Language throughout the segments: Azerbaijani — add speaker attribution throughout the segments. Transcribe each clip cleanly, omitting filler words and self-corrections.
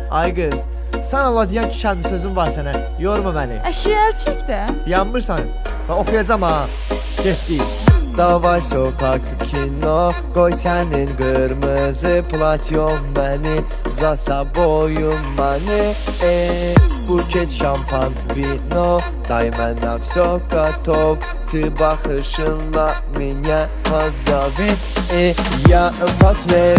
Speaker 1: Ay qız, sən Allah deyən ki, kəlmi sözün var sənə. Yorma məni.
Speaker 2: Əşyəl çək də.
Speaker 1: Yanmırsan. Ben oxuyacağam ha. Getdik. Davay sokak kino, koy senin kırmızı platyon beni, za собою mani, buket şampan vino, дай mənə всё готов, ты baxışınla меня позови, я по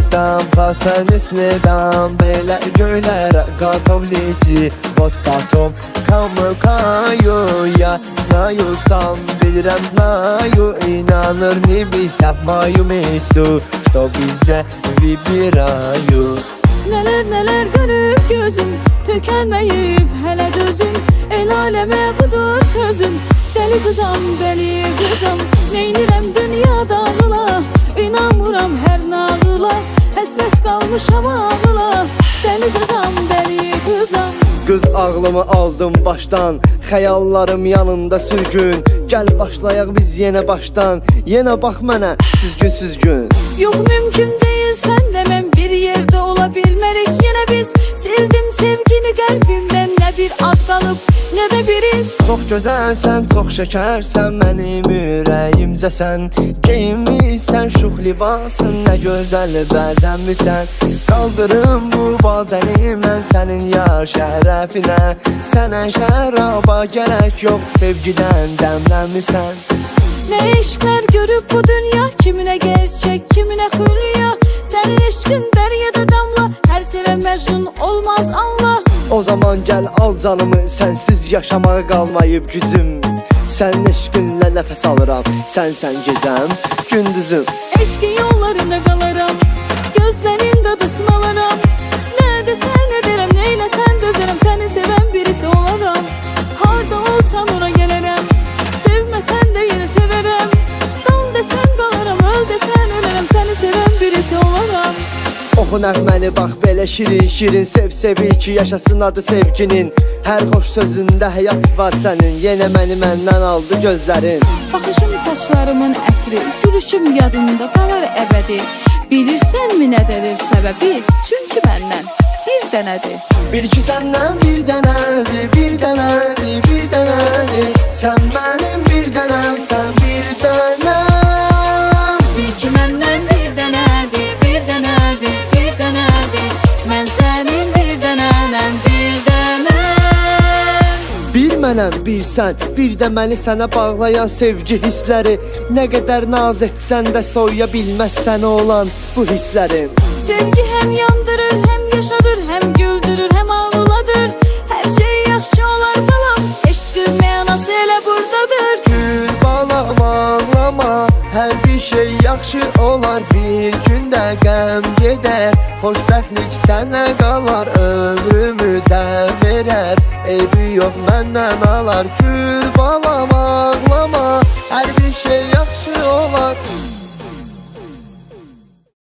Speaker 1: следам, belə göylərə готов лети, вот потом камыкаю, я знаю сам, bilirəm, знаю, inanır не bilsəm мою мечту, что bizə vibirаю.
Speaker 2: Nələr görüb gözüm, tökəlməyib hələ dözüm, el aləmə budur sözüm, dəli qızam, neynirəm dünya dağıla, inanmıram hər nağıla, həsrət qalmışam ağıla, dəli qızam.
Speaker 1: Qız ağlımı aldım başdan, xəyallarım yanında sürgün, gəl başlayaq biz yenə başdan, yenə bax mənə süzgün.
Speaker 2: Yox mümkün deyil sən deməm, bir yerdə ola bilmərik yenə biz, sildim sevgini qəlbimdən, nə bir ad qalıb, nə də bir iz.
Speaker 1: Çox gözəlsən, çox şəkərsən, mənim ürəyimcəsən, geyinmişsən, şux libasın, nə gözəl bəzənmisən, qaldırım bu badəni mən sənin yar şərəfinə, sənə şəraba gərək yox, sevgidən dəmlənmisən.
Speaker 2: Nə eşqlər görüb bu dünya, kiminə gerçək, kiminə xülya, sənin eşqin dəryədə damla, hər sevən məcnun olmaz anla.
Speaker 1: O zaman gəl al canımı, sənsiz yaşamağa qalmayıb gücüm, sənin eşqinlə nəfəs alıram, sənsən gecəm, gündüzüm.
Speaker 2: Eşqin yollarında qalaram, gözlərin dadısını alaram, nə desən edərəm, neyləsən dözərəm, səni sevən birisi olaram, harda olsan ora gələrəm, sevməsən də yine severəm, qal desən qalaram, öl desən ölərəm, səni sevən birisi olaram.
Speaker 1: Oxu nəğməni bax belə şirin, sev ki yaşasın adı sevginin, hər xoş sözündə həyat var sənin, yenə məni məndən aldı gözlərin.
Speaker 2: Baxışım saçlarımın ətri, gülüşüm yadında qalar əbədi, bilirsənmi nədədir səbəbi, çünki məndən bir dənədir.
Speaker 1: Bil ki səndən bir dənədir, sən mənim bir dənəmsən, bir dənəm.
Speaker 2: Bil ki məndən bir dənədir, mən sənin bir dənənəm, bir dənəm.
Speaker 1: Bir mənəm, bir sən, bir də məni sənə bağlayan sevgi hissləri, nə qədər naz etsən də soya bilməz sənə olan bu hisslərim.
Speaker 2: Sevgi həm yandırır, həm yaşadır, həm güldürür, həm ağladır, hər şey yaxşı olar balam, eşqin mənası elə buradadır.
Speaker 1: Gül balam ağlama, hər bir şey yaxşı olar, bir gündə qəm gedər, xoşbəxtlik sənə qalar, ömrümü də verər, eybi yox məndən alar. Gül balam ağlama, hər bir şey yaxşı olar.